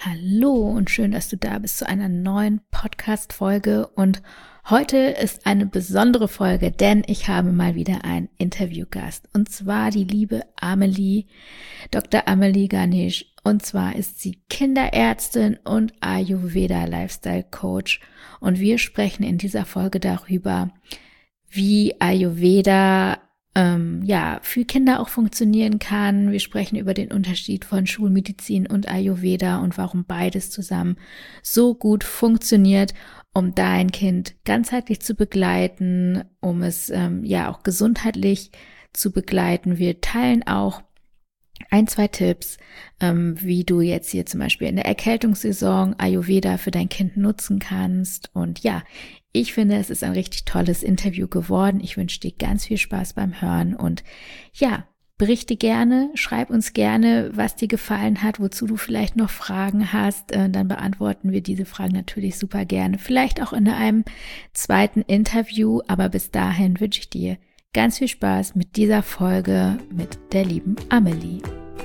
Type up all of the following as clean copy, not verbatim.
Hallo und schön, dass du da bist zu einer neuen Podcast-Folge. Und heute ist eine besondere Folge, denn ich habe mal wieder einen Interviewgast. Und zwar die liebe Amelie, Dr. Amelie Ganesh. Und zwar ist sie Kinderärztin und Ayurveda Lifestyle Coach. Und wir sprechen in dieser Folge darüber, wie Ayurveda für Kinder auch funktionieren kann. Wir sprechen über den Unterschied von Schulmedizin und Ayurveda und warum beides zusammen so gut funktioniert, um dein Kind ganzheitlich zu begleiten, um es auch gesundheitlich zu begleiten. Wir teilen auch ein, zwei Tipps, wie du jetzt hier zum Beispiel in der Erkältungssaison Ayurveda für dein Kind nutzen kannst. Und ja, ich finde, es ist ein richtig tolles Interview geworden. Ich wünsche dir ganz viel Spaß beim Hören und ja, berichte gerne, schreib uns gerne, was dir gefallen hat, wozu du vielleicht noch Fragen hast. Dann beantworten wir diese Fragen natürlich super gerne. Vielleicht auch in einem zweiten Interview, aber bis dahin wünsche ich dir ganz viel Spaß mit dieser Folge mit der lieben Amelie.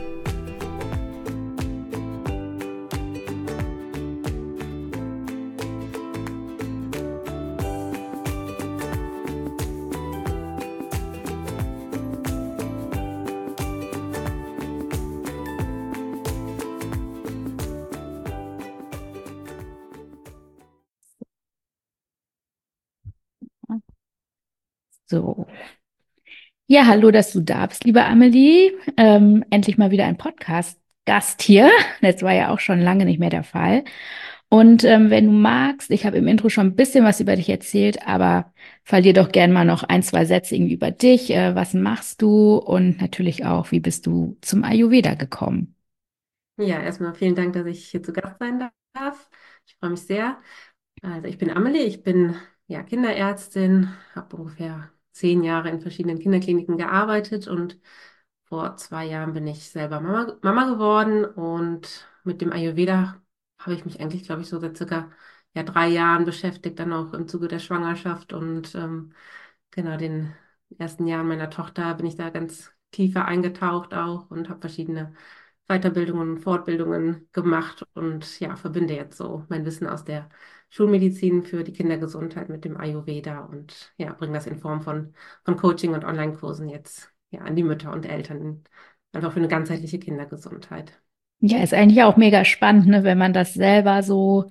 So. Ja, hallo, dass du da bist, liebe Amelie. Endlich mal wieder ein Podcast-Gast hier. Das war ja auch schon lange nicht mehr der Fall. Und wenn du magst, ich habe im Intro schon ein bisschen was über dich erzählt, aber verlier doch gern mal noch ein, zwei Sätze irgendwie über dich. Was machst du? Und natürlich auch, wie bist du zum Ayurveda gekommen? Ja, erstmal vielen Dank, dass ich hier zu Gast sein darf. Ich freue mich sehr. Also ich bin Amelie, ich bin ja Kinderärztin, habe ungefähr 10 Jahre in verschiedenen Kinderkliniken gearbeitet und vor 2 Jahren bin ich selber Mama geworden und mit dem Ayurveda habe ich mich eigentlich, glaube ich, so seit circa 3 Jahren beschäftigt, dann auch im Zuge der Schwangerschaft und genau den ersten Jahren meiner Tochter bin ich da ganz tiefer eingetaucht auch und habe verschiedene Weiterbildungen und Fortbildungen gemacht und ja, verbinde jetzt so mein Wissen aus der Schulmedizin für die Kindergesundheit mit dem Ayurveda und ja, bringe das in Form von Coaching und Online-Kursen jetzt ja, an die Mütter und Eltern, einfach für eine ganzheitliche Kindergesundheit. Ja, ist eigentlich auch mega spannend, ne, wenn man das selber so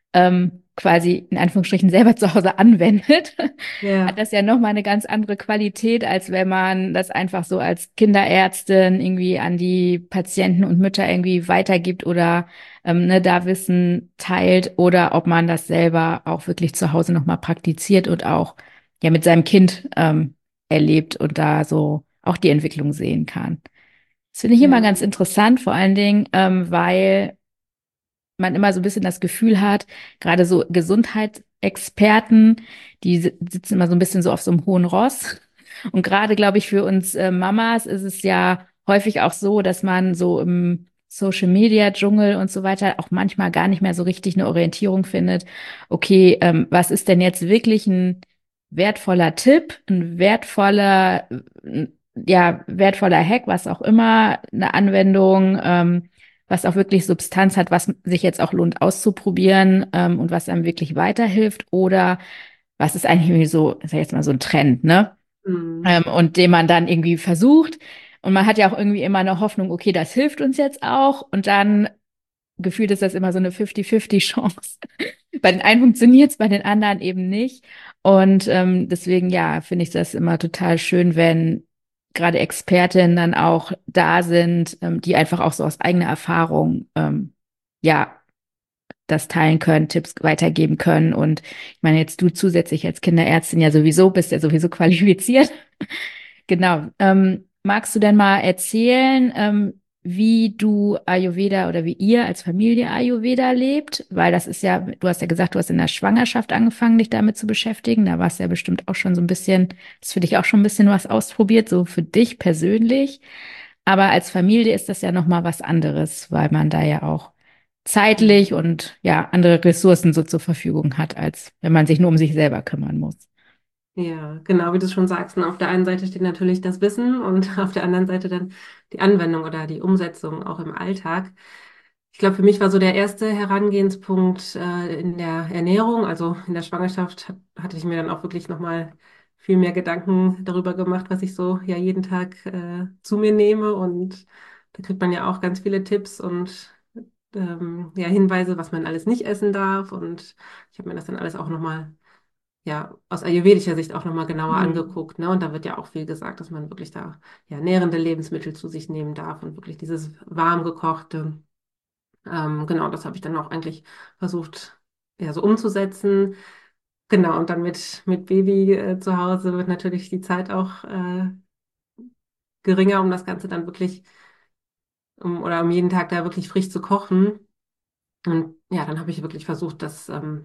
quasi in Anführungsstrichen selber zu Hause anwendet, hat Ja, das ja nochmal eine ganz andere Qualität, als wenn man das einfach so als Kinderärztin irgendwie an die Patienten und Mütter irgendwie weitergibt oder da Wissen teilt oder ob man das selber auch wirklich zu Hause nochmal praktiziert und auch ja mit seinem Kind erlebt und da so auch die Entwicklung sehen kann. Das finde ich immer ja. ganz interessant, vor allen Dingen, weil man immer so ein bisschen das Gefühl hat, gerade so Gesundheitsexperten, die sitzen immer so ein bisschen so auf so einem hohen Ross. Und gerade, glaube ich, für uns Mamas ist es ja häufig auch so, dass man so im Social Media Dschungel und so weiter auch manchmal gar nicht mehr so richtig eine Orientierung findet. Okay, was ist denn jetzt wirklich ein wertvoller Tipp, ein wertvoller Hack, was auch immer, eine Anwendung, was auch wirklich Substanz hat, was sich jetzt auch lohnt auszuprobieren, und was einem wirklich weiterhilft, oder was ist eigentlich irgendwie so, sag ich jetzt mal so ein Trend, ne? Hm. Und den man dann irgendwie versucht. Und man hat ja auch irgendwie immer eine Hoffnung, okay, das hilft uns jetzt auch. Und dann gefühlt ist das immer so eine 50-50 Chance. Bei den einen funktioniert es, bei den anderen eben nicht. Und deswegen, ja, finde ich das immer total schön, wenn gerade Expertinnen dann auch da sind, die einfach auch so aus eigener Erfahrung, ja, das teilen können, Tipps weitergeben können. Und ich meine, jetzt du zusätzlich als Kinderärztin ja sowieso bist ja sowieso qualifiziert. Genau. Magst du denn mal erzählen, wie du Ayurveda oder wie ihr als Familie Ayurveda lebt? Weil das ist ja, du hast ja gesagt, du hast in der Schwangerschaft angefangen, dich damit zu beschäftigen. Da warst du ja bestimmt auch schon so ein bisschen, ist für dich auch schon ein bisschen was ausprobiert, so für dich persönlich. Aber als Familie ist das ja nochmal was anderes, weil man da ja auch zeitlich und ja, andere Ressourcen so zur Verfügung hat, als wenn man sich nur um sich selber kümmern muss. Ja, genau wie du es schon sagst. Und auf der einen Seite steht natürlich das Wissen und auf der anderen Seite dann die Anwendung oder die Umsetzung auch im Alltag. Ich glaube, für mich war so der erste Herangehenspunkt in der Ernährung. Also in der Schwangerschaft hatte ich mir dann auch wirklich nochmal viel mehr Gedanken darüber gemacht, was ich so ja jeden Tag zu mir nehme. Und da kriegt man ja auch ganz viele Tipps und ja, Hinweise, was man alles nicht essen darf. Und ich habe mir das dann alles auch nochmal, ja, aus ayurvedischer Sicht auch nochmal genauer Mhm. angeguckt. Ne? Und da wird ja auch viel gesagt, dass man wirklich da ja nährende Lebensmittel zu sich nehmen darf und wirklich dieses warm gekochte. Genau, das habe ich dann auch eigentlich versucht, ja, so umzusetzen. Genau, und dann mit Baby zu Hause wird natürlich die Zeit auch geringer, um das Ganze dann wirklich, oder um jeden Tag da wirklich frisch zu kochen. Und ja, dann habe ich wirklich versucht, das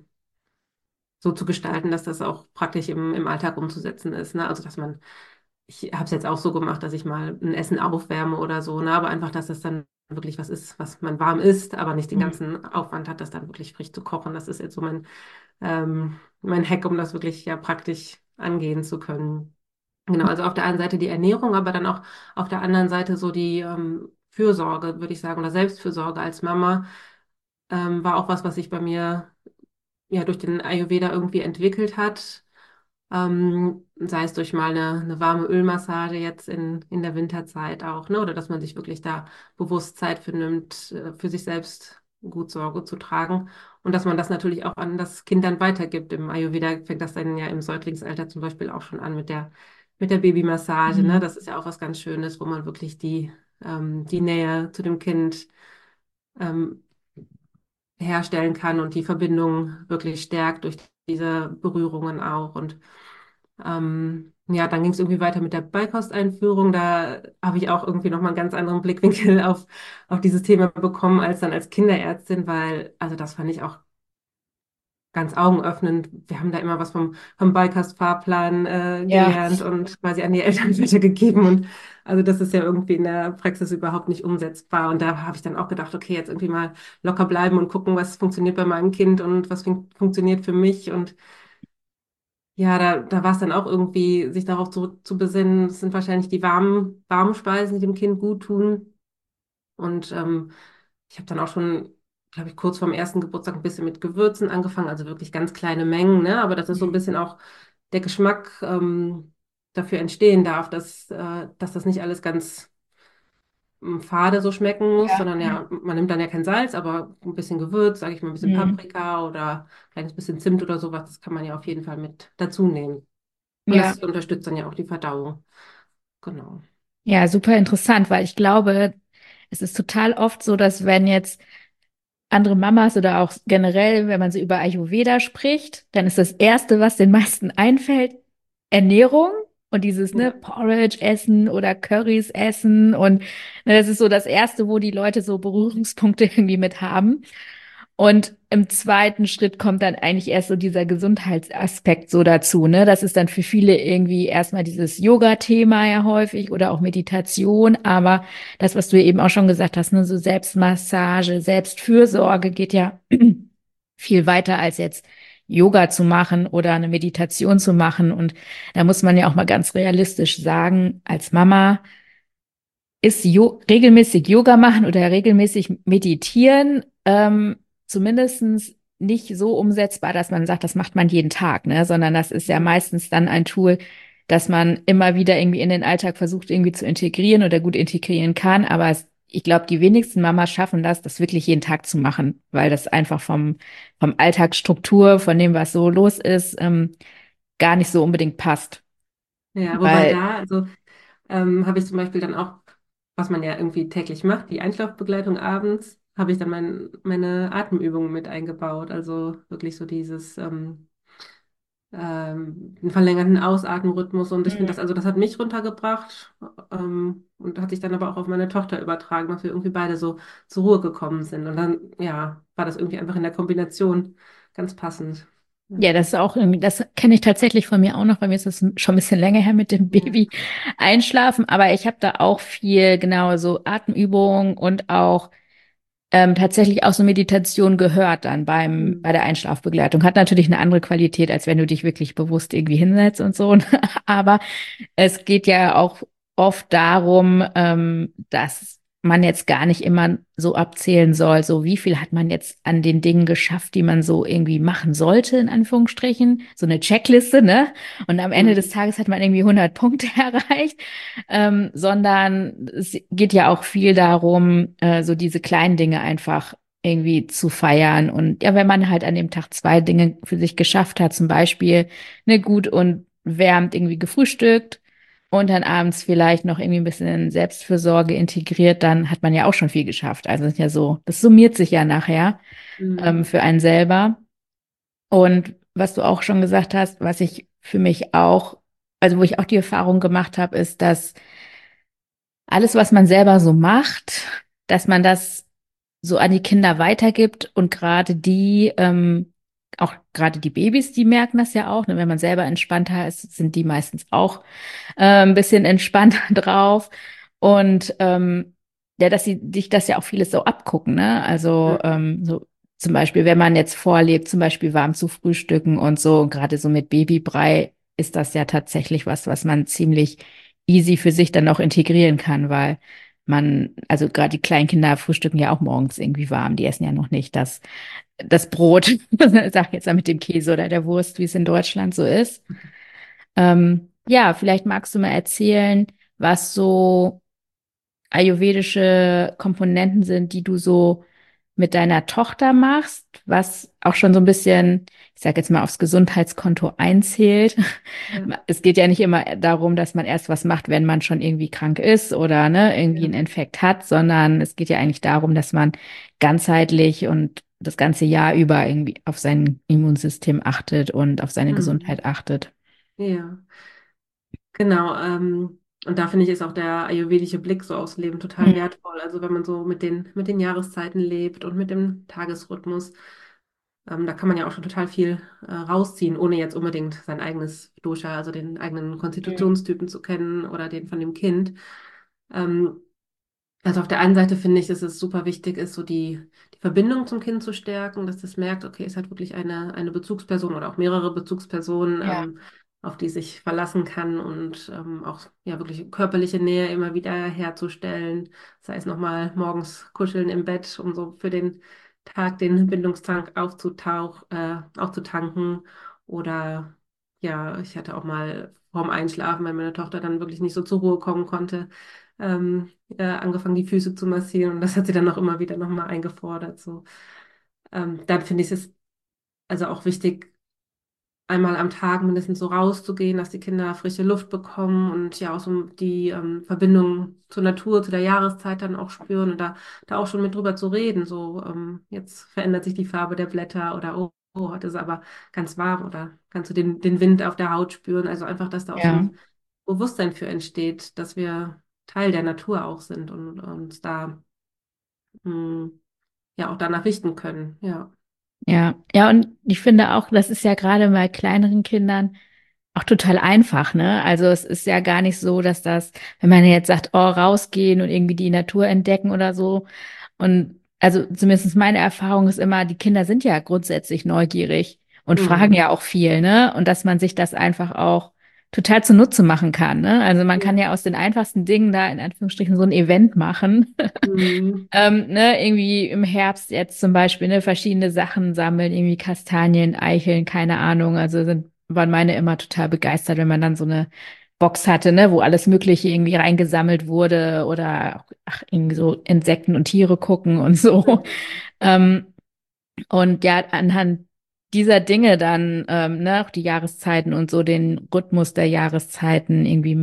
so zu gestalten, dass das auch praktisch im Alltag umzusetzen ist. Ne? Also, dass man, ich habe es jetzt auch so gemacht, dass ich mal ein Essen aufwärme oder so, ne? Aber einfach, dass das dann wirklich was ist, was man warm isst, aber nicht den Mhm. ganzen Aufwand hat, das dann wirklich frisch zu kochen. Das ist jetzt so mein Hack, um das wirklich ja praktisch angehen zu können. Genau, also auf der einen Seite die Ernährung, aber dann auch auf der anderen Seite so die Fürsorge, würde ich sagen, oder Selbstfürsorge als Mama war auch was, was sich bei mir ja durch den Ayurveda irgendwie entwickelt hat. Sei es durch mal eine warme Ölmassage jetzt in der Winterzeit auch, ne? Oder dass man sich wirklich da bewusst Zeit für nimmt, für sich selbst gut Sorge zu tragen. Und dass man das natürlich auch an das Kind dann weitergibt. Im Ayurveda fängt das dann ja im Säuglingsalter zum Beispiel auch schon an mit der Babymassage, ne? Mhm. Das ist ja auch was ganz Schönes, wo man wirklich die Nähe zu dem Kind ähm, herstellen kann und die Verbindung wirklich stärkt durch diese Berührungen auch. Und ja, dann ging es irgendwie weiter mit der Beikosteinführung. Da habe ich auch irgendwie nochmal einen ganz anderen Blickwinkel auf dieses Thema bekommen als dann als Kinderärztin, weil, also das fand ich auch ganz augenöffnend. Wir haben da immer was vom Beikost-Fahrplan Ja. gelernt und quasi an die Eltern weitergegeben. Und also das ist ja irgendwie in der Praxis überhaupt nicht umsetzbar. Und da habe ich dann auch gedacht, okay, jetzt irgendwie mal locker bleiben und gucken, was funktioniert bei meinem Kind und was funktioniert für mich. Und ja, da war es dann auch irgendwie, sich darauf zurück zu besinnen, es sind wahrscheinlich die warmen Speisen, die dem Kind gut tun. Und ich habe dann auch schon, glaube ich, kurz vorm ersten Geburtstag ein bisschen mit Gewürzen angefangen, also wirklich ganz kleine Mengen, ne? Aber dass es so ein Mhm. bisschen auch der Geschmack dafür entstehen darf, dass das nicht alles ganz fade so schmecken muss, Ja. sondern ja, man nimmt dann ja kein Salz, aber ein bisschen Gewürz, sage ich mal, ein bisschen Mhm. Paprika oder ein kleines bisschen Zimt oder sowas, das kann man ja auf jeden Fall mit dazu nehmen. Und Ja. das unterstützt dann ja auch die Verdauung. Genau. Ja, super interessant, weil ich glaube, es ist total oft so, dass wenn jetzt andere Mamas oder auch generell, wenn man so über Ayurveda spricht, dann ist das Erste, was den meisten einfällt, Ernährung und dieses, ne, Ja. Porridge essen oder Currys essen und ne, das ist so das Erste, wo die Leute so Berührungspunkte irgendwie mit haben. Und im zweiten Schritt kommt dann eigentlich erst so dieser Gesundheitsaspekt so dazu, ne? Das ist dann für viele irgendwie erstmal dieses Yoga-Thema ja häufig oder auch Meditation, aber das, was du eben auch schon gesagt hast, ne, so Selbstmassage, Selbstfürsorge geht ja viel weiter als jetzt Yoga zu machen oder eine Meditation zu machen. Und da muss man ja auch mal ganz realistisch sagen, als Mama ist regelmäßig Yoga machen oder regelmäßig meditieren, zumindest nicht so umsetzbar, dass man sagt, das macht man jeden Tag, ne? Sondern das ist ja Ja. meistens dann ein Tool, das man immer wieder irgendwie in den Alltag versucht, irgendwie zu integrieren oder gut integrieren kann. Aber ich glaube, die wenigsten Mamas schaffen das, das wirklich jeden Tag zu machen, weil das einfach vom Alltagsstruktur, von dem, was so los ist, gar nicht so unbedingt passt. Ja, wobei Weil, da, also habe ich zum Beispiel dann auch, was man ja irgendwie täglich macht, die Einschlafbegleitung abends, habe ich dann meine Atemübungen mit eingebaut. Also wirklich so dieses einen verlängerten Ausatmenrhythmus. Und ich finde das, Mhm. also das hat mich runtergebracht und hat sich dann aber auch auf meine Tochter übertragen, dass wir irgendwie beide so zur Ruhe gekommen sind. Und dann, ja, war das irgendwie einfach in der Kombination ganz passend. Ja, das ist auch irgendwie, das kenne ich tatsächlich von mir auch noch. Bei mir ist das schon ein bisschen länger her mit dem Ja. Baby einschlafen, aber ich habe da auch viel, genau, so Atemübungen und auch tatsächlich auch so Meditation gehört dann Mhm. bei der Einschlafbegleitung. Hat natürlich eine andere Qualität, als wenn du dich wirklich bewusst irgendwie hinsetzt und so. Aber es geht ja auch oft darum, dass man jetzt gar nicht immer so abzählen soll, so wie viel hat man jetzt an den Dingen geschafft, die man so irgendwie machen sollte, in Anführungsstrichen, so eine Checkliste, ne? Und am Ende des Mhm. Tages hat man irgendwie 100 Punkte erreicht, sondern es geht ja auch viel darum, so diese kleinen Dinge einfach irgendwie zu feiern. Und ja, wenn man halt an dem Tag zwei Dinge für sich geschafft hat, zum Beispiel, ne, gut und wärmt irgendwie gefrühstückt, und dann abends vielleicht noch irgendwie ein bisschen Selbstfürsorge integriert, dann hat man ja auch schon viel geschafft. Also es ist ja so, das summiert sich ja nachher Mhm. für einen selber. Und was du auch schon gesagt hast, was ich für mich auch, also wo ich auch die Erfahrung gemacht habe, ist, dass alles, was man selber so macht, dass man das so an die Kinder weitergibt und gerade die, auch gerade die Babys, die merken das ja auch, ne? Wenn man selber entspannter ist, sind die meistens auch ein bisschen entspannter drauf. Und ja, dass sie dich das ja auch vieles so abgucken, ne? Also Mhm. so zum Beispiel, wenn man jetzt vorlebt, zum Beispiel warm zu frühstücken und so, und gerade so mit Babybrei ist das ja tatsächlich was, was man ziemlich easy für sich dann auch integrieren kann, weil man, also gerade die Kleinkinder frühstücken ja auch morgens irgendwie warm, die essen ja noch nicht das Brot, sag ich jetzt mal mit dem Käse oder der Wurst, wie es in Deutschland so ist. Ja, vielleicht magst du mal erzählen, was so ayurvedische Komponenten sind, die du so mit deiner Tochter machst, was auch schon so ein bisschen, ich sage jetzt mal, aufs Gesundheitskonto einzählt. Ja, Es geht ja nicht immer darum, dass man erst was macht, wenn man schon irgendwie krank ist oder ne, irgendwie einen ja. Infekt hat, sondern es geht ja eigentlich darum, dass man ganzheitlich und das ganze Jahr über irgendwie auf sein Immunsystem achtet und auf seine Mhm. Gesundheit achtet. Ja, genau. Und da finde ich, ist auch der ayurvedische Blick so aufs Leben total Mhm. wertvoll. Also wenn man so mit den Jahreszeiten lebt und mit dem Tagesrhythmus, da kann man ja auch schon total viel rausziehen, ohne jetzt unbedingt sein eigenes Dosha, also den eigenen Konstitutionstypen zu kennen oder den von dem Kind. Ähm, Also auf der einen Seite finde ich, dass es super wichtig ist, so die Verbindung zum Kind zu stärken, dass es merkt, okay, es hat wirklich eine Bezugsperson oder auch mehrere Bezugspersonen, Ja. auf die sich verlassen kann und auch ja wirklich körperliche Nähe immer wieder herzustellen. Sei es nochmal morgens kuscheln im Bett, um so für den Tag den Bindungstank aufzutanken. Oder ja, ich hatte auch mal vorm Einschlafen, wenn meine Tochter dann wirklich nicht so zur Ruhe kommen konnte. Angefangen, die Füße zu massieren und das hat sie dann auch immer wieder nochmal eingefordert. So. Dann finde ich es also auch wichtig, einmal am Tag mindestens so rauszugehen, dass die Kinder frische Luft bekommen und ja auch so die Verbindung zur Natur, zu der Jahreszeit dann auch spüren und da auch schon mit drüber zu reden. So, jetzt verändert sich die Farbe der Blätter oder heute ist es aber ganz warm oder kannst du den Wind auf der Haut spüren. Also einfach, dass da auch so Ja. ein Bewusstsein für entsteht, dass wir Teil der Natur auch sind und uns da mh, ja auch danach richten können. Ja. Ja, ja, und ich finde auch, das ist ja gerade bei kleineren Kindern auch total einfach, ne? Also es ist ja gar nicht so, dass das, wenn man jetzt sagt, oh, rausgehen und irgendwie die Natur entdecken oder so. Und also zumindest meine Erfahrung ist immer, die Kinder sind ja grundsätzlich neugierig und fragen Mhm. ja auch viel, ne? Und dass man sich das einfach auch total zunutze machen kann, ne? Also man kann Ja. ja aus den einfachsten Dingen da in Anführungsstrichen so ein Event machen. Mhm. Ne, irgendwie im Herbst jetzt zum Beispiel, ne, verschiedene Sachen sammeln, irgendwie Kastanien, Eicheln, keine Ahnung. Also waren meine immer total begeistert, wenn man dann so eine Box hatte, ne, wo alles Mögliche irgendwie reingesammelt wurde oder auch, ach, irgendwie so Insekten und Tiere gucken und so. Mhm. Ähm, und ja, anhand dieser Dinge dann, ne, auch die Jahreszeiten und so den Rhythmus der Jahreszeiten irgendwie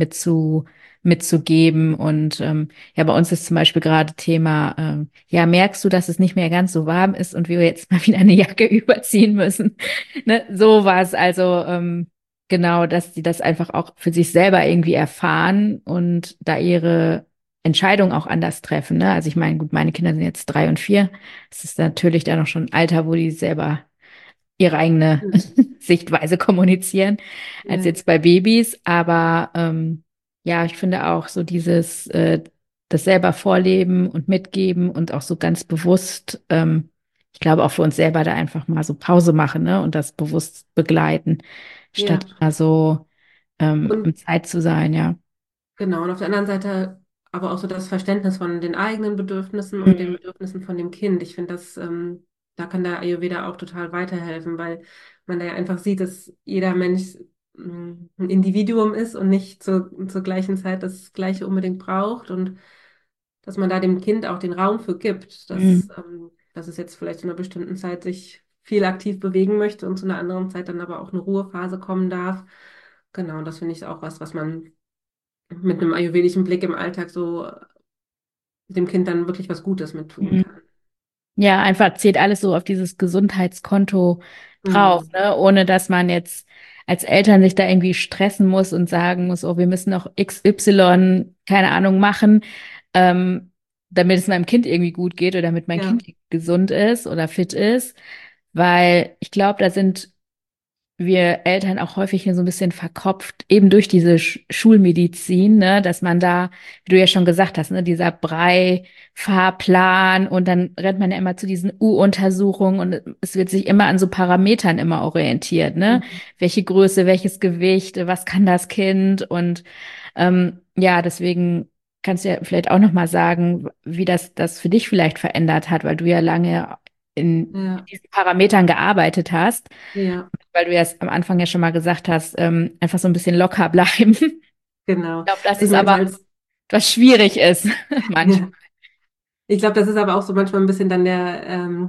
mitzugeben. Und ja, bei uns ist zum Beispiel gerade Thema, ja, merkst du, dass es nicht mehr ganz so warm ist und wir jetzt mal wieder eine Jacke überziehen müssen? Ne, so war es also, genau, dass die das einfach auch für sich selber irgendwie erfahren und da ihre Entscheidung auch anders treffen. Ne? Also ich meine, gut, meine Kinder sind jetzt 3 und 4. Es ist natürlich dann noch schon ein Alter, wo die selber ihre eigene Mhm. Sichtweise kommunizieren, als Ja. jetzt bei Babys. Aber ja, ich finde auch so dieses, das selber vorleben und mitgeben und auch so ganz bewusst, ich glaube auch für uns selber da einfach mal so Pause machen, ne? Und das bewusst begleiten, statt Ja. immer so Und im Zeit zu sein, ja. genau, und auf der anderen Seite aber auch so das Verständnis von den eigenen Bedürfnissen und den Mhm. Bedürfnissen von dem Kind. Ich finde, da kann der Ayurveda auch total weiterhelfen, weil man da ja einfach sieht, dass jeder Mensch ein Individuum ist und nicht zur gleichen Zeit das Gleiche unbedingt braucht und dass man da dem Kind auch den Raum für gibt, Mhm. dass es jetzt vielleicht zu einer bestimmten Zeit sich viel aktiv bewegen möchte und zu einer anderen Zeit dann aber auch eine Ruhephase kommen darf. Genau, und das finde ich auch was man mit einem ayurvedischen Blick im Alltag so dem Kind dann wirklich was Gutes mit tun Mhm. kann. Ja, einfach zählt alles so auf dieses Gesundheitskonto drauf, Mhm. ne? Ohne dass man jetzt als Eltern sich da irgendwie stressen muss und sagen muss, oh, wir müssen noch XY, keine Ahnung, machen, ähm, damit es meinem Kind irgendwie gut geht oder damit mein Ja, Kind gesund ist oder fit ist. Weil ich glaube, da sind wir Eltern auch häufig so ein bisschen verkopft, eben durch diese Schulmedizin, ne, dass man da, wie du ja schon gesagt hast, ne, dieser Brei-Fahrplan und dann rennt man ja immer zu diesen U-Untersuchungen und es wird sich immer an so Parametern immer orientiert, ne? mhm. Welche Größe, welches Gewicht, was kann das Kind? Und ja, deswegen kannst du ja vielleicht auch noch mal sagen, wie das für dich vielleicht verändert hat, weil du ja lange in Ja, diesen Parametern gearbeitet hast, ja, weil du ja am Anfang ja schon mal gesagt hast, einfach so ein bisschen locker bleiben. Ich genau. glaube, das Ich ist meine, so aber als, was schwierig ist manchmal. ja, ich glaube, das ist aber auch so manchmal ein bisschen dann der,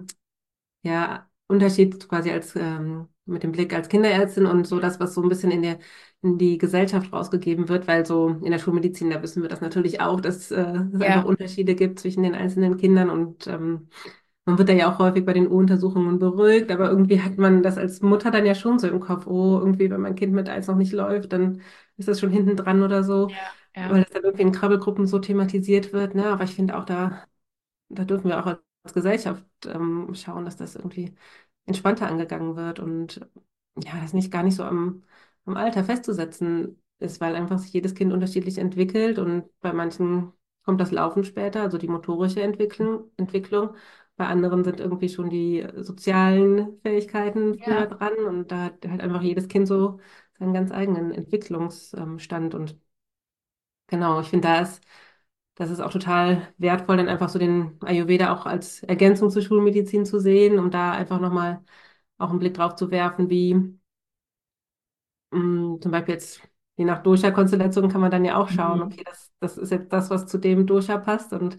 ja, Unterschied quasi als mit dem Blick als Kinderärztin und so das, was so ein bisschen in die Gesellschaft rausgegeben wird, weil so in der Schulmedizin, da wissen wir das natürlich auch, dass es einfach Ja, Unterschiede gibt zwischen den einzelnen Kindern und man wird da ja auch häufig bei den U-Untersuchungen beruhigt, aber irgendwie hat man das als Mutter dann ja schon so im Kopf, oh, irgendwie, wenn mein Kind mit eins noch nicht läuft, dann ist das schon hinten dran oder so, ja, ja, weil das dann irgendwie in Krabbelgruppen so thematisiert wird, ne? Aber ich finde auch da dürfen wir auch als Gesellschaft schauen, dass das irgendwie entspannter angegangen wird und ja, das nicht gar nicht so am Alter festzusetzen ist, weil einfach sich jedes Kind unterschiedlich entwickelt und bei manchen kommt das Laufen später, also die motorische Entwicklung. Bei anderen sind irgendwie schon die sozialen Fähigkeiten früher ja. dran und da hat halt einfach jedes Kind so seinen ganz eigenen Entwicklungsstand und genau, ich finde, das ist auch total wertvoll, dann einfach so den Ayurveda auch als Ergänzung zur Schulmedizin zu sehen, um da einfach nochmal auch einen Blick drauf zu werfen, wie zum Beispiel jetzt je nach Dosha-Konstellation kann man dann ja auch schauen, Mhm. okay, das ist jetzt das, was zu dem Dosha passt und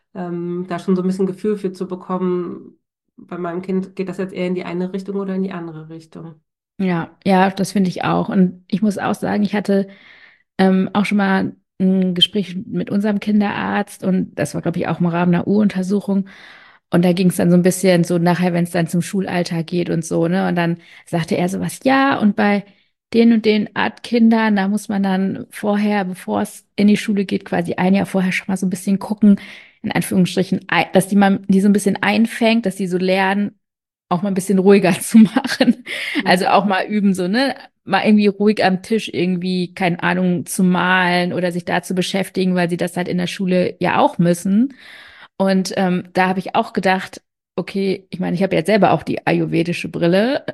da schon so ein bisschen Gefühl für zu bekommen, bei meinem Kind geht das jetzt eher in die eine Richtung oder in die andere Richtung. Ja, ja, das finde ich auch. Und ich muss auch sagen, ich hatte auch schon mal ein Gespräch mit unserem Kinderarzt und das war, glaube ich, auch im Rahmen einer U-Untersuchung. Und da ging es dann so ein bisschen so nachher, wenn es dann zum Schulalter geht und so, ne? Und dann sagte er sowas, ja, und bei den und den Art Kindern, da muss man dann vorher, bevor es in die Schule geht, quasi ein Jahr vorher schon mal so ein bisschen gucken, in Anführungsstrichen, dass die so ein bisschen einfängt, dass die so lernen, auch mal ein bisschen ruhiger zu machen. Also Mhm. auch mal üben, so, ne? Mal irgendwie ruhig am Tisch irgendwie, keine Ahnung, zu malen oder sich da zu beschäftigen, weil sie das halt in der Schule ja auch müssen. Und da habe ich auch gedacht, okay, ich meine, ich habe ja selber auch die ayurvedische Brille,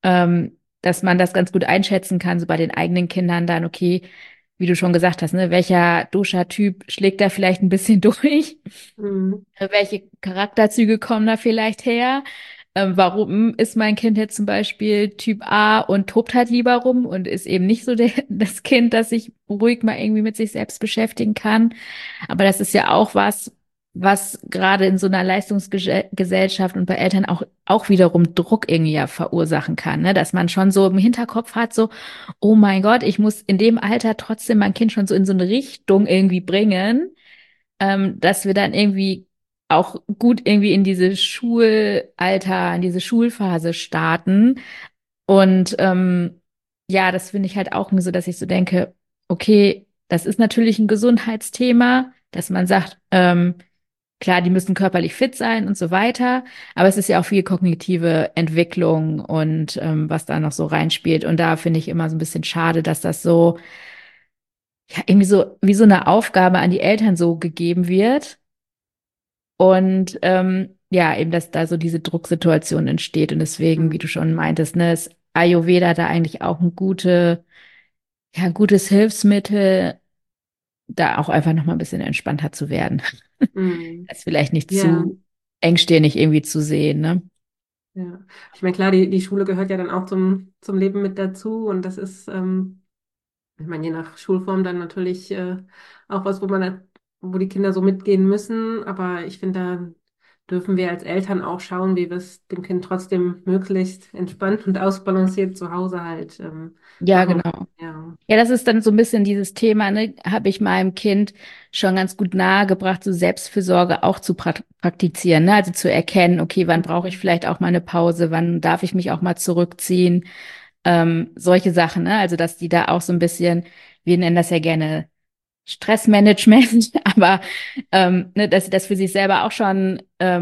dass man das ganz gut einschätzen kann, so bei den eigenen Kindern dann, okay, wie du schon gesagt hast, ne, welcher Dosha-Typ schlägt da vielleicht ein bisschen durch? Mhm. Welche Charakterzüge kommen da vielleicht her? Warum ist mein Kind jetzt zum Beispiel Typ A und tobt halt lieber rum und ist eben nicht so das Kind, das sich ruhig mal irgendwie mit sich selbst beschäftigen kann? Aber das ist ja auch was gerade in so einer Leistungsgesellschaft und bei Eltern auch wiederum Druck irgendwie ja verursachen kann, ne? Dass man schon so im Hinterkopf hat, so, oh mein Gott, ich muss in dem Alter trotzdem mein Kind schon so in so eine Richtung irgendwie bringen, dass wir dann irgendwie auch gut irgendwie in diese Schulalter, in diese Schulphase starten. Und ja, das finde ich halt auch so, dass ich so denke, okay, das ist natürlich ein Gesundheitsthema, dass man sagt, klar, die müssen körperlich fit sein und so weiter, aber es ist ja auch viel kognitive Entwicklung und was da noch so reinspielt. Und da finde ich immer so ein bisschen schade, dass das so, ja, irgendwie so wie so eine Aufgabe an die Eltern so gegeben wird. Und ja, eben, dass da so diese Drucksituation entsteht. Und deswegen, wie du Mhm. schon meintest, ne, ist Ayurveda da eigentlich auch ein gutes Hilfsmittel, da auch einfach noch mal ein bisschen entspannter zu werden. Mhm. Das vielleicht nicht Ja, zu engstirnig irgendwie zu sehen, ne? ja. Ich meine, klar, die Schule gehört ja dann auch zum Leben mit dazu und das ist, ich meine, je nach Schulform dann natürlich auch was, wo die Kinder so mitgehen müssen. Aber ich finde, da dürfen wir als Eltern auch schauen, wie wir es dem Kind trotzdem möglichst entspannt und ausbalanciert zu Hause halt Ja, machen genau. können. Ja. Ja, das ist dann so ein bisschen dieses Thema, ne, habe ich meinem Kind schon ganz gut nahegebracht, so Selbstfürsorge auch zu praktizieren, ne? Also zu erkennen, okay, wann brauche ich Mhm. vielleicht auch mal eine Pause, wann darf ich mich auch mal zurückziehen, solche Sachen, ne? Also dass die da auch so ein bisschen, wir nennen das ja gerne Stressmanagement, aber ne, dass sie das für sich selber auch schon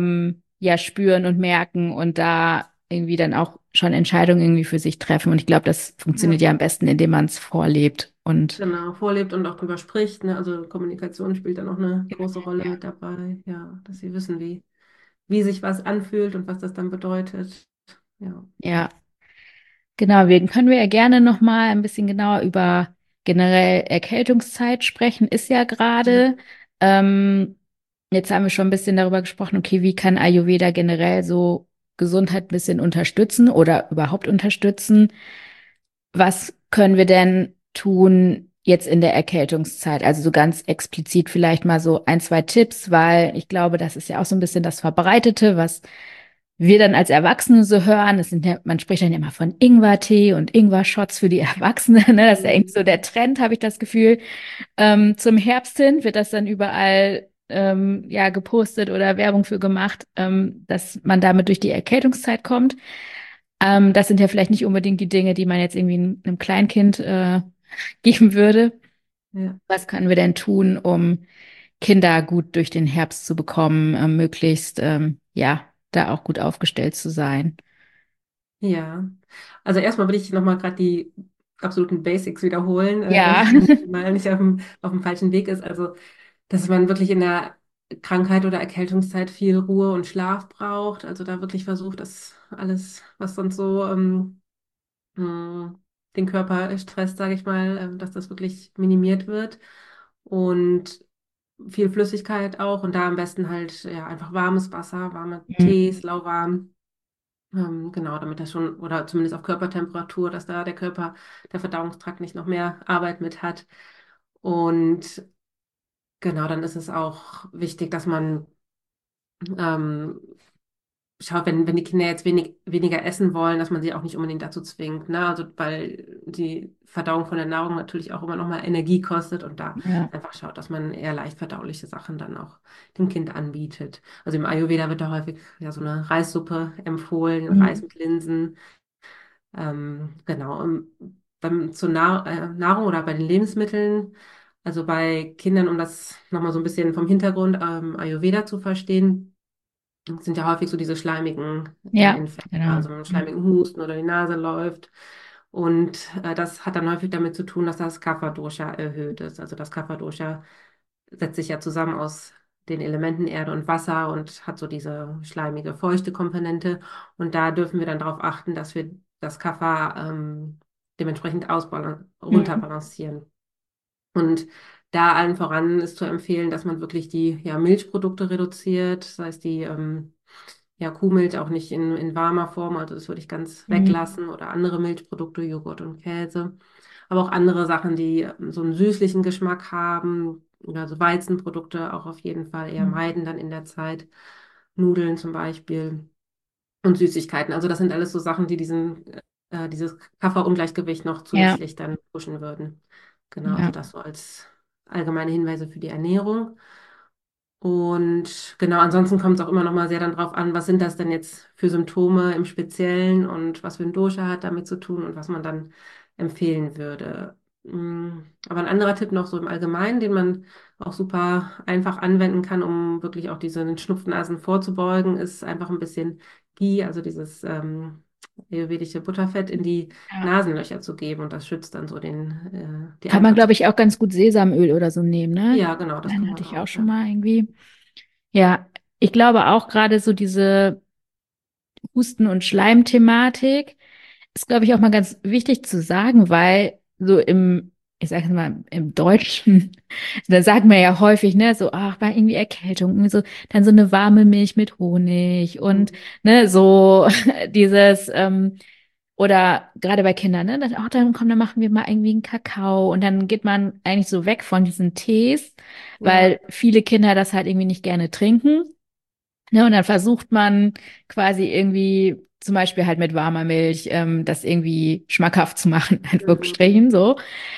ja spüren und merken und da irgendwie dann auch schon Entscheidungen irgendwie für sich treffen. Und ich glaube, das funktioniert Ja, ja am besten, indem man es vorlebt. Und genau, vorlebt und auch drüber spricht. Ne? Also Kommunikation spielt dann auch eine große Rolle ja, mit dabei. Ja, dass sie wissen, wie sich was anfühlt und was das dann bedeutet. Ja. ja, genau. Wir können wir ja gerne noch mal ein bisschen genauer über generell Erkältungszeit sprechen. Ist ja Ja. gerade. Ähm, Jetzt haben wir schon ein bisschen darüber gesprochen, okay, wie kann Ayurveda generell so Gesundheit ein bisschen unterstützen oder überhaupt unterstützen? Was können wir denn tun jetzt in der Erkältungszeit? Also so ganz explizit vielleicht mal so ein, zwei Tipps, weil ich glaube, das ist ja auch so ein bisschen das Verbreitete, was wir dann als Erwachsene so hören. Es sind ja, man spricht dann ja immer von Ingwertee und Ingwer-Shots für die Erwachsenen. Ne? Das ist ja irgendwie Mhm. so der Trend, habe ich das Gefühl. Zum Herbst hin wird das dann überall ja gepostet oder Werbung für gemacht, dass man damit durch die Erkältungszeit kommt. Das sind ja vielleicht nicht unbedingt die Dinge, die man jetzt irgendwie einem Kleinkind geben würde. Ja. Was können wir denn tun, um Kinder gut durch den Herbst zu bekommen, möglichst ja da auch gut aufgestellt zu sein? Ja, also erstmal will ich nochmal gerade die absoluten Basics wiederholen, Ja, damit man mal nicht auf dem falschen Weg ist. Also, dass man wirklich in der Krankheit oder Erkältungszeit viel Ruhe und Schlaf braucht. Also da wirklich versucht, dass alles, was sonst so mh, den Körper stresst, sage ich mal, dass das wirklich minimiert wird. Und viel Flüssigkeit auch und da am besten halt ja einfach warmes Wasser, warme mm, Tees, lauwarm. Genau, damit das schon, oder zumindest auf Körpertemperatur, dass da der Körper, der Verdauungstrakt nicht noch mehr Arbeit mit hat. Und genau, dann ist es auch wichtig, dass man ähm, schaut, wenn die Kinder jetzt weniger essen wollen, dass man sie auch nicht unbedingt dazu zwingt, ne? Also, weil die Verdauung von der Nahrung natürlich auch immer noch mal Energie kostet und da ja, einfach schaut, dass man eher leicht verdauliche Sachen dann auch dem Kind anbietet. Also im Ayurveda wird da häufig ja so eine Reissuppe empfohlen, Reis mm, mit Linsen. Genau, dann zur Nahrung oder bei den Lebensmitteln, also bei Kindern, um das nochmal so ein bisschen vom Hintergrund Ayurveda zu verstehen, sind ja häufig so diese schleimigen ja, Infekte, genau. also mit einem Mm, schleimigen Husten oder die Nase läuft. Und das hat dann häufig damit zu tun, dass das Kapha-Dosha erhöht ist. Also das Kapha-Dosha setzt sich ja zusammen aus den Elementen Erde und Wasser und hat so diese schleimige, feuchte Komponente. Und da dürfen wir dann darauf achten, dass wir das Kapha dementsprechend mm, runterbalancieren. Und da allen voran ist zu empfehlen, dass man wirklich die ja, Milchprodukte reduziert, das heißt die ja, Kuhmilch auch nicht in warmer Form, also das würde ich ganz mm, weglassen oder andere Milchprodukte, Joghurt und Käse. Aber auch andere Sachen, die so einen süßlichen Geschmack haben, also Weizenprodukte auch auf jeden Fall eher mm, meiden dann in der Zeit. Nudeln zum Beispiel und Süßigkeiten. Also das sind alles so Sachen, die dieses Kafferungleichgewicht noch ja, zusätzlich dann pushen würden. Genau, also ja, das so als allgemeine Hinweise für die Ernährung. Und genau, ansonsten kommt es auch immer noch mal sehr dann drauf an, was sind das denn jetzt für Symptome im Speziellen und was für ein Dosha hat damit zu tun und was man dann empfehlen würde. Aber ein anderer Tipp noch so im Allgemeinen, den man auch super einfach anwenden kann, um wirklich auch diesen Schnupfnasen vorzubeugen, ist einfach ein bisschen Ghee, also dieses ayurvedische Butterfett in die ja. Nasenlöcher zu geben und das schützt dann so die Kann man, glaube Eintritts. ich, auch ganz gut Sesamöl oder so nehmen, ne? Ja, genau, das kann Nein, man hatte ich auch auch, schon ja. mal irgendwie. Ja, ich glaube auch gerade so diese Husten- und Schleimthematik ist, glaube ich, auch mal ganz wichtig zu sagen, weil so ich sage mal, im Deutschen, da sagt man ja häufig, ne, so, ach, war irgendwie Erkältung, irgendwie so, dann so eine warme Milch mit Honig und, Mhm. ne, so dieses, oder gerade bei Kindern, ne, dann, ach, dann komm, dann machen wir mal irgendwie einen Kakao und dann geht man eigentlich so weg von diesen Tees, Ja, weil viele Kinder das halt irgendwie nicht gerne trinken. Ne, und dann versucht man quasi irgendwie zum Beispiel halt mit warmer Milch das irgendwie schmackhaft zu machen, in mhm. Anführungsstrichen so,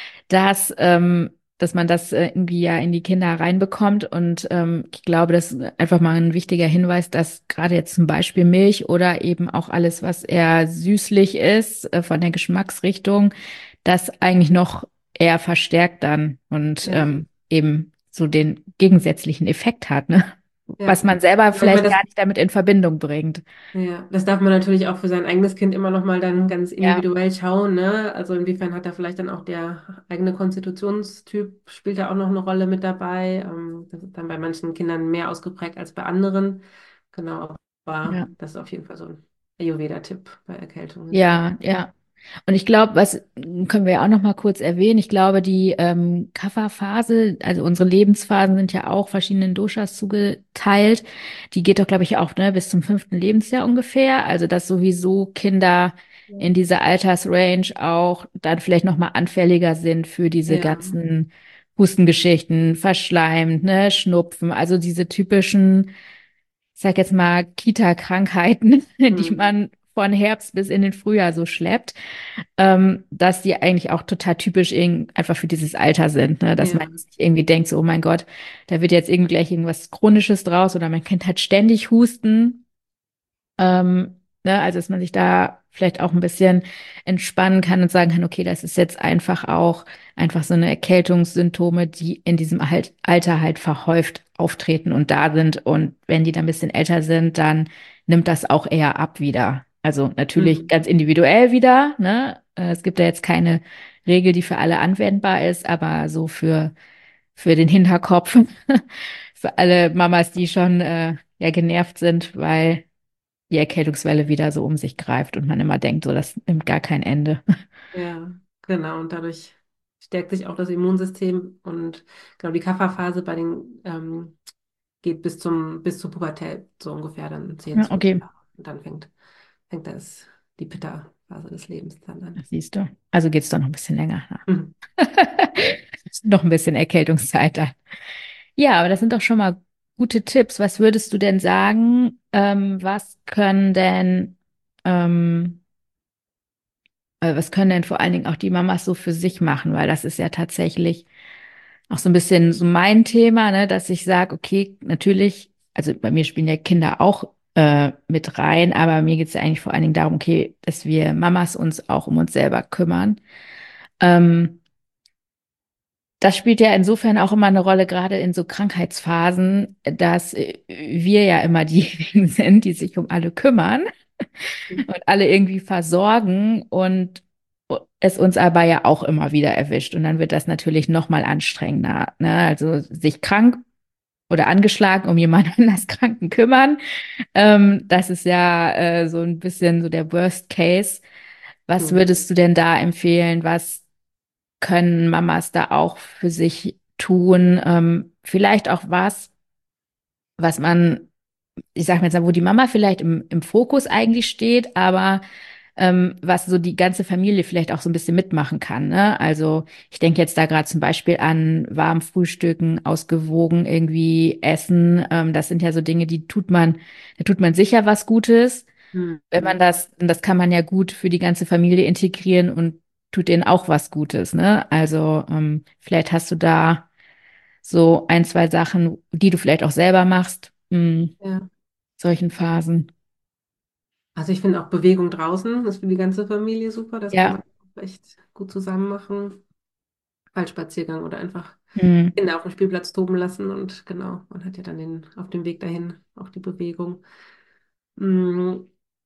dass man das irgendwie ja in die Kinder reinbekommt. Und ich glaube, das ist einfach mal ein wichtiger Hinweis, dass gerade jetzt zum Beispiel Milch oder eben auch alles, was eher süßlich ist, von der Geschmacksrichtung, das eigentlich noch eher verstärkt dann und Ja, eben so den gegensätzlichen Effekt hat, ne? Was ja. man selber Aber ich meine, vielleicht gar nicht damit in Verbindung bringt. ja, das darf man natürlich auch für sein eigenes Kind immer noch mal dann ganz Ja, individuell schauen, ne? Also inwiefern hat da vielleicht dann auch der eigene Konstitutionstyp, spielt da auch noch eine Rolle mit dabei. Das ist dann bei manchen Kindern mehr ausgeprägt als bei anderen. Genau, aber ja, das ist auf jeden Fall so ein Ayurveda-Tipp bei Erkältungen, klar. ja, ja. Und ich glaube, was können wir ja auch noch mal kurz erwähnen, ich glaube, die Kapha-Phase, also unsere Lebensphasen sind ja auch verschiedenen Doshas zugeteilt. Die geht doch, glaube ich, auch ne, bis zum 5. Lebensjahr ungefähr. Also dass sowieso Kinder in dieser Altersrange auch dann vielleicht noch mal anfälliger sind für diese Ja, ganzen Hustengeschichten, verschleimt, ne, Schnupfen, also diese typischen, ich sag jetzt mal, Kita-Krankheiten, die hm. man von Herbst bis in den Frühjahr so schleppt, dass die eigentlich auch total typisch einfach für dieses Alter sind, ne? Dass man Ja, jetzt nicht irgendwie denkt, so, oh mein Gott, da wird jetzt irgendwie gleich irgendwas Chronisches draus oder mein Kind hat ständig Husten. Ne? Also, dass man sich da vielleicht auch ein bisschen entspannen kann und sagen kann, okay, das ist jetzt einfach so eine Erkältungssymptome, die in diesem Alter halt verhäuft auftreten und da sind. Und wenn die dann ein bisschen älter sind, dann nimmt das auch eher ab wieder. Also natürlich hm. ganz individuell wieder, ne? Es gibt ja jetzt keine Regel, die für alle anwendbar ist, aber so für den Hinterkopf, für alle Mamas, die schon ja genervt sind, weil die Erkältungswelle wieder so um sich greift und man immer denkt, so, das nimmt gar kein Ende. Ja, genau. Und dadurch stärkt sich auch das Immunsystem und genau die Kapha-Phase bei den geht bis zur Pubertät, so ungefähr dann 10, Ja, 12 okay, Jahre. Und dann fängt das die Pitta-Phase des Lebens dann an. das siehst du. Also geht's doch noch ein bisschen länger. Mhm. Noch ein bisschen Erkältungszeit da. Ja, aber das sind doch schon mal gute Tipps. Was würdest du denn sagen? Ähm, was können denn vor allen Dingen auch die Mamas so für sich machen? Weil das ist ja tatsächlich auch so ein bisschen so mein Thema, ne, dass ich sage, okay, natürlich, also bei mir spielen ja Kinder auch mit rein, aber mir geht es ja eigentlich vor allen Dingen darum, okay, dass wir Mamas uns auch um uns selber kümmern. Ähm, Das spielt ja insofern auch immer eine Rolle, gerade in so Krankheitsphasen, dass wir ja immer diejenigen sind, die sich um alle kümmern und alle irgendwie versorgen und es uns aber ja auch immer wieder erwischt. Und dann wird das natürlich noch mal anstrengender, ne? Also sich krank oder angeschlagen um jemand anders Kranken kümmern. Das ist ja so ein bisschen so der Worst Case. Was Mhm. würdest du denn da empfehlen? Was können Mamas da auch für sich tun? Vielleicht auch was man, ich sag mal jetzt, wo die Mama vielleicht im Fokus eigentlich steht, aber was so die ganze Familie vielleicht auch so ein bisschen mitmachen kann, ne? Also ich denke jetzt da gerade zum Beispiel an warm Frühstücken, ausgewogen irgendwie essen. Das sind ja so Dinge, da tut man sicher was Gutes. Wenn man Mhm. das kann man ja gut für die ganze Familie integrieren und tut denen auch was Gutes, ne? Also vielleicht hast du da so ein, zwei Sachen, die du vielleicht auch selber machst, in Ja. solchen Phasen. Also ich finde auch Bewegung draußen ist für die ganze Familie super. Das kann Ja. man echt gut zusammen machen. Waldspaziergang oder einfach Hm. Kinder auf dem Spielplatz toben lassen und genau, man hat ja dann auf dem Weg dahin auch die Bewegung. Mm,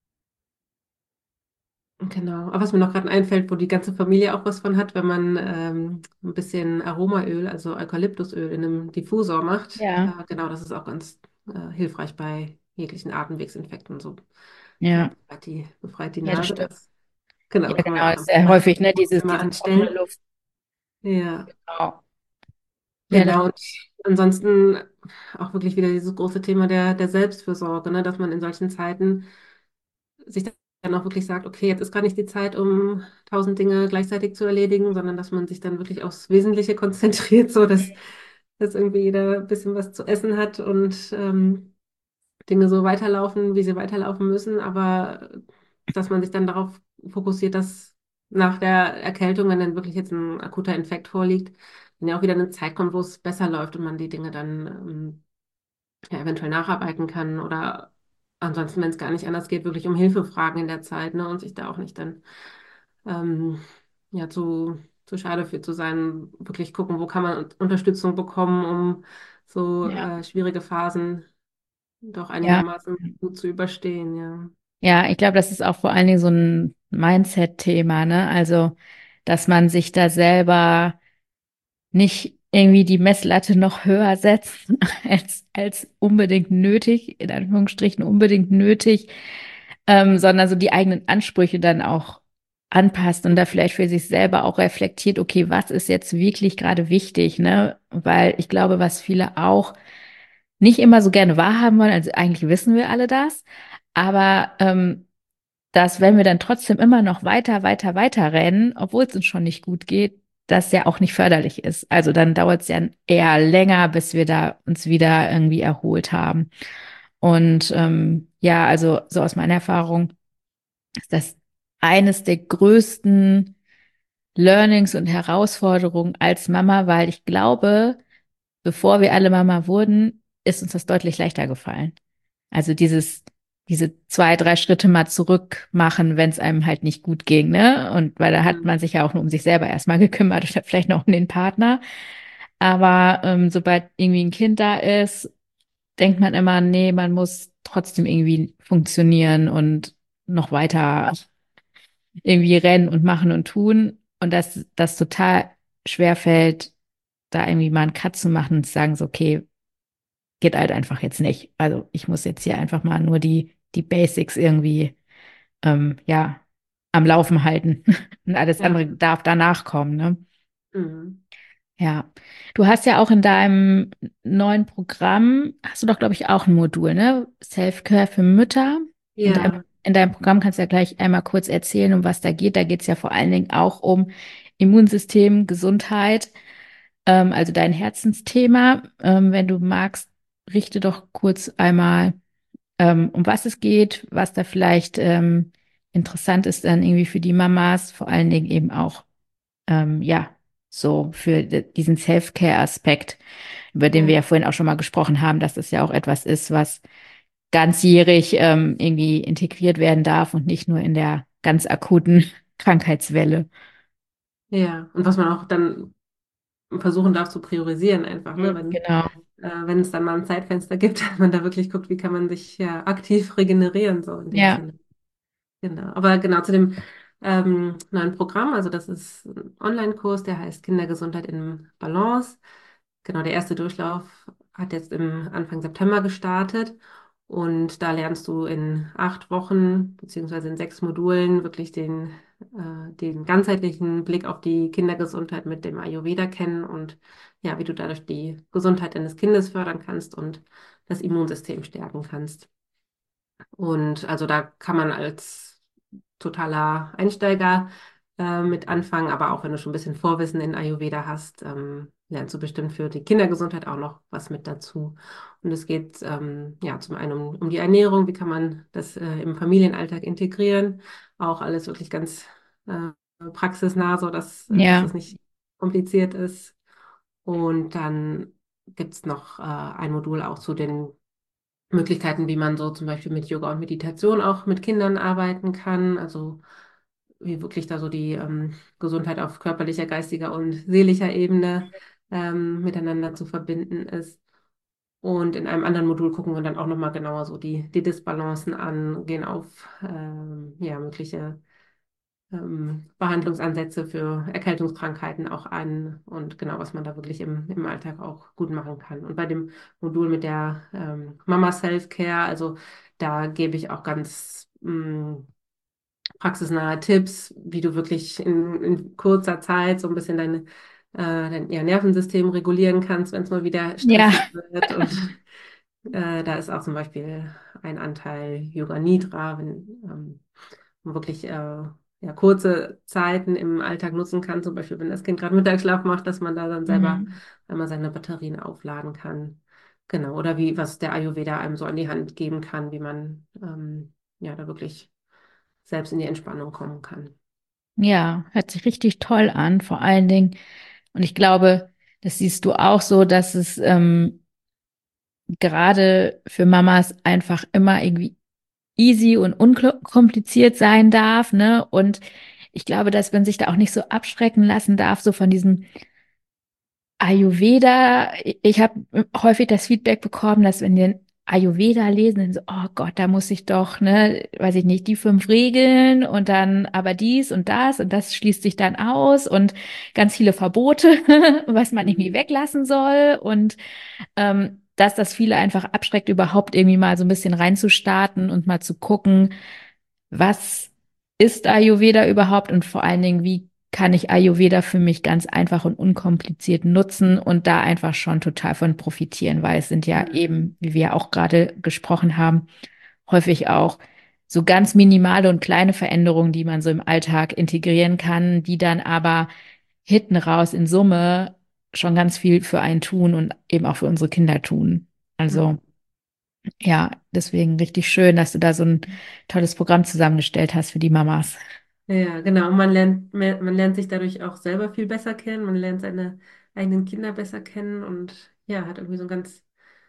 genau. Aber was mir noch gerade einfällt, wo die ganze Familie auch was von hat, wenn man ein bisschen Aromaöl, also Eukalyptusöl in einem Diffusor macht. Ja, Genau, das ist auch ganz hilfreich bei jeglichen Atemwegsinfekten. So ja, befreit die ja, das Nase. stimmt. Genau, Ja, kann man ja genau, auch das ist am ja häufig, besten ne, im Wohnzimmer diese trockene anstellen. Luft. Ja, Genau. Ja, das, genau. Und ansonsten auch wirklich wieder dieses große Thema der Selbstfürsorge, ne? Dass man in solchen Zeiten sich dann auch wirklich sagt, okay, jetzt ist gar nicht die Zeit, um 1000 Dinge gleichzeitig zu erledigen, sondern dass man sich dann wirklich aufs Wesentliche konzentriert, so dass irgendwie jeder ein bisschen was zu essen hat und Dinge so weiterlaufen, wie sie weiterlaufen müssen, aber dass man sich dann darauf fokussiert, dass nach der Erkältung, wenn dann wirklich jetzt ein akuter Infekt vorliegt, dann ja auch wieder eine Zeit kommt, wo es besser läuft und man die Dinge dann ja, eventuell nacharbeiten kann oder ansonsten, wenn es gar nicht anders geht, wirklich um Hilfe fragen in der Zeit, ne, und sich da auch nicht dann ähm, ja, zu schade für zu sein, wirklich gucken, wo kann man Unterstützung bekommen, um so ja, schwierige Phasen doch ja. einigermaßen gut zu überstehen, ja. Ja, ich glaube, das ist auch vor allen Dingen so ein Mindset-Thema, ne? Also, dass man sich da selber nicht irgendwie die Messlatte noch höher setzt als unbedingt nötig, in Anführungsstrichen unbedingt nötig, sondern so die eigenen Ansprüche dann auch anpasst und da vielleicht für sich selber auch reflektiert, okay, was ist jetzt wirklich gerade wichtig, ne? Weil ich glaube, was viele auch nicht immer so gerne wahrhaben wollen, also eigentlich wissen wir alle das, aber dass wenn wir dann trotzdem immer noch weiter rennen, obwohl es uns schon nicht gut geht, das ja auch nicht förderlich ist. Also dann dauert es ja eher länger, bis wir da uns wieder irgendwie erholt haben. Und ja, also so aus meiner Erfahrung ist das eines der größten Learnings und Herausforderungen als Mama, weil ich glaube, bevor wir alle Mama wurden, ist uns das deutlich leichter gefallen. Also diese 2, 3 Schritte mal zurück machen, wenn es einem halt nicht gut ging, ne? Und weil da hat Mhm. man sich ja auch nur um sich selber erstmal gekümmert oder vielleicht noch um den Partner. Aber sobald irgendwie ein Kind da ist, denkt man immer, nee, man muss trotzdem irgendwie funktionieren und noch weiter irgendwie rennen und machen und tun. Und dass das total schwer fällt, da irgendwie mal einen Cut zu machen und zu sagen, so, okay, geht halt einfach jetzt nicht. Also ich muss jetzt hier einfach mal nur die Basics irgendwie ja am Laufen halten. Und alles Ja. andere darf danach kommen, ne? Mhm. Ja. Du hast ja auch in deinem neuen Programm, hast du doch, glaube ich, auch ein Modul, ne? Self-Care für Mütter. Ja, In deinem Programm kannst du ja gleich einmal kurz erzählen, um was da geht. Da geht es ja vor allen Dingen auch um Immunsystem, Gesundheit, also dein Herzensthema. Wenn du magst, richte doch kurz einmal um was es geht, was da vielleicht interessant ist dann irgendwie für die Mamas, vor allen Dingen eben auch, ja, so für diesen Self-Care-Aspekt, über den wir ja, ja vorhin auch schon mal gesprochen haben, dass das ja auch etwas ist, was ganzjährig irgendwie integriert werden darf und nicht nur in der ganz akuten Krankheitswelle. ja. Und was man auch dann versuchen darf zu priorisieren einfach, ne? Mhm. Genau. Wenn es dann mal ein Zeitfenster gibt, dass man da wirklich guckt, wie kann man sich ja aktiv regenerieren, so in dem Ja, Sinne. Genau. Aber genau zu dem neuen Programm, also das ist ein Online-Kurs, der heißt Kindergesundheit in Balance. Genau, der erste Durchlauf hat jetzt im Anfang September gestartet und da lernst du in 8 Wochen beziehungsweise in 6 Modulen wirklich den ganzheitlichen Blick auf die Kindergesundheit mit dem Ayurveda kennen und ja, wie du dadurch die Gesundheit deines Kindes fördern kannst und das Immunsystem stärken kannst. Und also da kann man als totaler Einsteiger mit anfangen, aber auch wenn du schon ein bisschen Vorwissen in Ayurveda hast, lernst du bestimmt für die Kindergesundheit auch noch was mit dazu. Und es geht ja zum einen um die Ernährung, wie kann man das im Familienalltag integrieren, auch alles wirklich ganz praxisnah, so dass ja, es nicht kompliziert ist. Und dann gibt es noch ein Modul auch zu den Möglichkeiten, wie man so zum Beispiel mit Yoga und Meditation auch mit Kindern arbeiten kann. Also wie wirklich da so die Gesundheit auf körperlicher, geistiger und seelischer Ebene miteinander zu verbinden ist. Und in einem anderen Modul gucken wir dann auch nochmal genauer so die Disbalancen an, gehen auf ja, mögliche Behandlungsansätze für Erkältungskrankheiten auch an und genau, was man da wirklich im Alltag auch gut machen kann. Und bei dem Modul mit der Mama Self-Care, also da gebe ich auch ganz praxisnahe Tipps, wie du wirklich in kurzer Zeit so ein bisschen deine dein ja, Nervensystem regulieren kannst, wenn es mal wieder Ja. stressig wird. Und da ist auch zum Beispiel ein Anteil Yoga Nidra, wenn man wirklich ja, kurze Zeiten im Alltag nutzen kann, zum Beispiel wenn das Kind gerade Mittagsschlaf macht, dass man da dann selber Mhm. einmal seine Batterien aufladen kann. Genau, oder wie, was der Ayurveda einem so an die Hand geben kann, wie man ja da wirklich selbst in die Entspannung kommen kann. Ja, hört sich richtig toll an, vor allen Dingen. Und ich glaube, das siehst du auch so, dass es gerade für Mamas einfach immer irgendwie easy und unkompliziert sein darf, ne? Und ich glaube, dass man sich da auch nicht so abschrecken lassen darf, so von diesem Ayurveda. Ich habe häufig das Feedback bekommen, dass wenn wir Ayurveda lesen, dann so, oh Gott, da muss ich doch, ne, weiß ich nicht, die 5 Regeln und dann aber dies und das schließt sich dann aus und ganz viele Verbote, was man irgendwie Mhm. weglassen soll und dass das viele einfach abschreckt, überhaupt irgendwie mal so ein bisschen reinzustarten und mal zu gucken, was ist Ayurveda überhaupt und vor allen Dingen, wie kann ich Ayurveda für mich ganz einfach und unkompliziert nutzen und da einfach schon total von profitieren, weil es sind ja Mhm. eben, wie wir ja auch gerade gesprochen haben, häufig auch so ganz minimale und kleine Veränderungen, die man so im Alltag integrieren kann, die dann aber hinten raus in Summe schon ganz viel für einen tun und eben auch für unsere Kinder tun. Ja. Also ja, deswegen richtig schön, dass du da so ein tolles Programm zusammengestellt hast für die Mamas. Ja, genau. Und man lernt sich dadurch auch selber viel besser kennen. Man lernt seine eigenen Kinder besser kennen und ja, hat irgendwie so einen ganz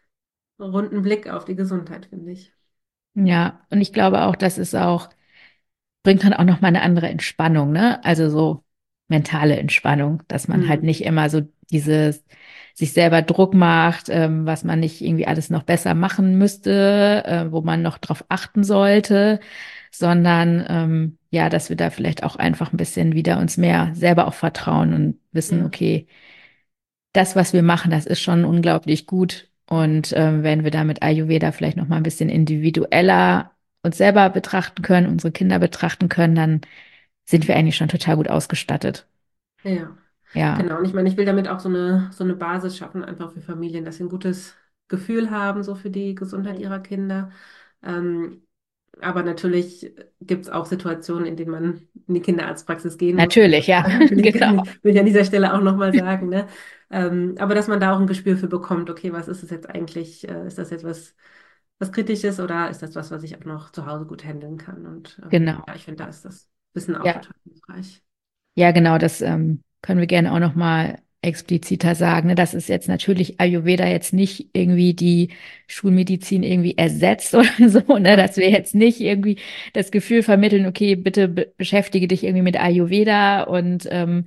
runden Blick auf die Gesundheit, finde ich. Ja, und ich glaube auch, dass es auch bringt dann auch noch mal eine andere Entspannung, ne? Also so mentale Entspannung, dass man halt Mhm. nicht immer so dieses sich selber Druck macht, was man nicht irgendwie alles noch besser machen müsste, wo man noch drauf achten sollte, sondern ja, dass wir da vielleicht auch einfach ein bisschen wieder uns mehr selber auch vertrauen und wissen, Ja, okay, das, was wir machen, das ist schon unglaublich gut. Und wenn wir da mit Ayurveda vielleicht noch mal ein bisschen individueller uns selber betrachten können, unsere Kinder betrachten können, dann sind wir eigentlich schon total gut ausgestattet. ja. Ja, Genau. Und ich meine, ich will damit auch so eine Basis schaffen, einfach für Familien, dass sie ein gutes Gefühl haben, so für die Gesundheit ihrer Kinder. Ähm, aber natürlich gibt es auch Situationen, in denen man in die Kinderarztpraxis gehen muss. natürlich, ja, genau. Will ich an dieser Stelle auch nochmal sagen, ne? Aber dass man da auch ein Gespür für bekommt, okay, was ist es jetzt eigentlich? Ist das jetzt was Kritisches oder ist das was ich auch noch zu Hause gut handeln kann? Und Genau. ja, ich finde, da ist das Wissen auch Ja, total hilfreich. ja, genau, das können wir gerne auch noch mal expliziter sagen. Ne? Das ist jetzt natürlich Ayurveda jetzt nicht irgendwie die Schulmedizin irgendwie ersetzt oder so, ne? Ja, Dass wir jetzt nicht irgendwie das Gefühl vermitteln, okay, bitte be beschäftige dich irgendwie mit Ayurveda und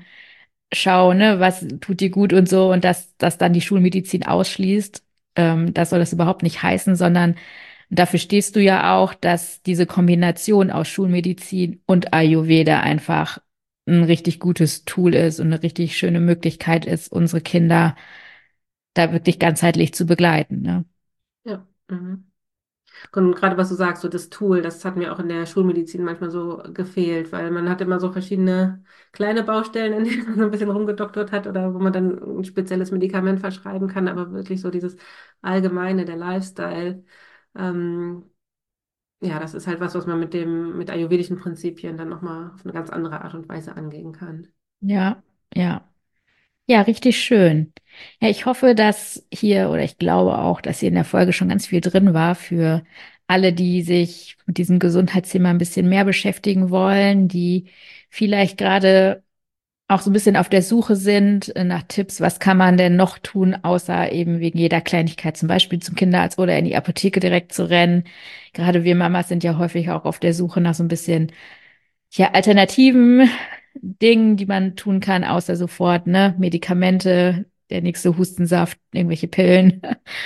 schau, ne, was tut dir gut und so und dass das dann die Schulmedizin ausschließt. Das soll das überhaupt nicht heißen, sondern dafür stehst du ja auch, dass diese Kombination aus Schulmedizin und Ayurveda einfach ein richtig gutes Tool ist und eine richtig schöne Möglichkeit ist, unsere Kinder da wirklich ganzheitlich zu begleiten, ne? ja. Mhm. Und gerade was du sagst, so das Tool, das hat mir auch in der Schulmedizin manchmal so gefehlt, weil man hat immer so verschiedene kleine Baustellen, in denen man so ein bisschen rumgedoktert hat oder wo man dann ein spezielles Medikament verschreiben kann, aber wirklich so dieses Allgemeine, der Lifestyle, ähm, ja, das ist halt was man mit ayurvedischen Prinzipien dann nochmal auf eine ganz andere Art und Weise angehen kann. Ja, ja. Ja, richtig schön. Ja, ich hoffe, dass hier, oder ich glaube auch, dass hier in der Folge schon ganz viel drin war für alle, die sich mit diesem Gesundheitsthema ein bisschen mehr beschäftigen wollen, die vielleicht gerade auch so ein bisschen auf der Suche sind nach Tipps, was kann man denn noch tun, außer eben wegen jeder Kleinigkeit, zum Beispiel zum Kinderarzt oder in die Apotheke direkt zu rennen. Gerade wir Mamas sind ja häufig auch auf der Suche nach so ein bisschen ja, alternativen Dingen, die man tun kann, außer sofort, ne, Medikamente, der nächste Hustensaft, irgendwelche Pillen,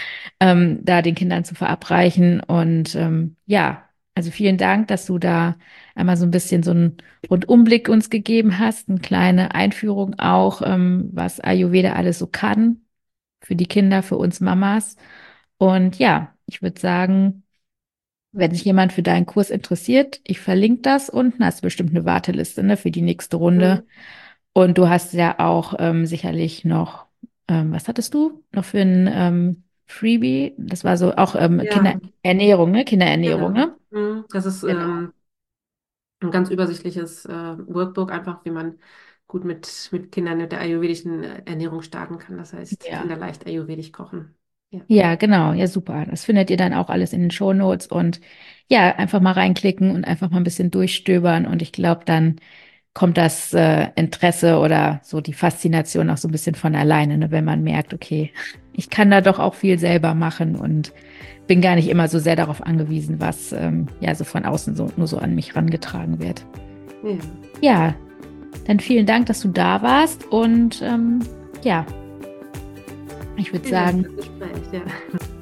da den Kindern zu verabreichen. Und ja, also vielen Dank, dass du da einmal so ein bisschen so einen Rundumblick uns gegeben hast, eine kleine Einführung auch, was Ayurveda alles so kann für die Kinder, für uns Mamas. Und ja, ich würde sagen, wenn sich jemand für deinen Kurs interessiert, ich verlinke das unten, hast bestimmt eine Warteliste, ne, für die nächste Runde. Mhm. Und du hast ja auch sicherlich noch, was hattest du noch für ein Freebie? Das war so auch Ja, Kinderernährung, ne? Kinderernährung, genau. ne? Das ist Genau. ein ganz übersichtliches Workbook, einfach wie man gut mit Kindern mit der ayurvedischen Ernährung starten kann. Das heißt, Ja. Kinder leicht ayurvedisch kochen. Ja. Ja, genau. Ja, super. Das findet ihr dann auch alles in den Shownotes und ja, einfach mal reinklicken und einfach mal ein bisschen durchstöbern und ich glaube, dann kommt das Interesse oder so die Faszination auch so ein bisschen von alleine, ne, wenn man merkt, okay, ich kann da doch auch viel selber machen und bin gar nicht immer so sehr darauf angewiesen, was ja so von außen so nur so an mich rangetragen wird. Ja. Ja, dann vielen Dank, dass du da warst und ja, ich würde Vielen Dank für sagen, das Gespräch. Ja.